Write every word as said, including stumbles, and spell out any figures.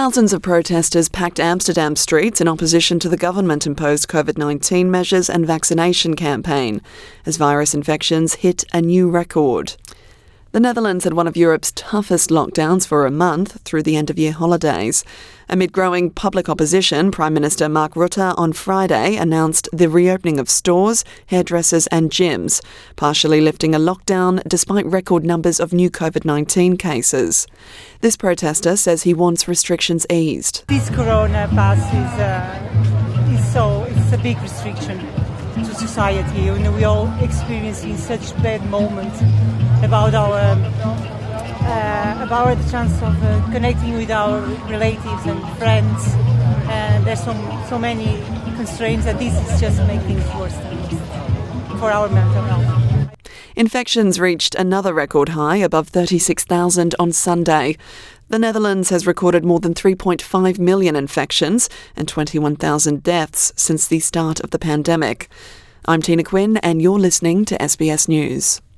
Thousands of protesters packed Amsterdam streets in opposition to the government-imposed COVID nineteen measures and vaccination campaign, as virus infections hit a new record. The Netherlands had one of Europe's toughest lockdowns for a month through the end-of-year holidays. Amid growing public opposition, Prime Minister Mark Rutte on Friday announced the reopening of stores, hairdressers and gyms, partially lifting a lockdown despite record numbers of new COVID nineteen cases. This protester says he wants restrictions eased. This corona pass is, uh, is so, it's a big restriction to society. You know, we all experiencing such bad moments about our uh, about the chance of uh, connecting with our relatives and friends, and there's so so many constraints that this is just making things worse for our mental health. Infections reached another record high, above thirty-six thousand on Sunday. The Netherlands has recorded more than three point five million infections and twenty-one thousand deaths since the start of the pandemic. I'm Tina Quinn, and you're listening to S B S News.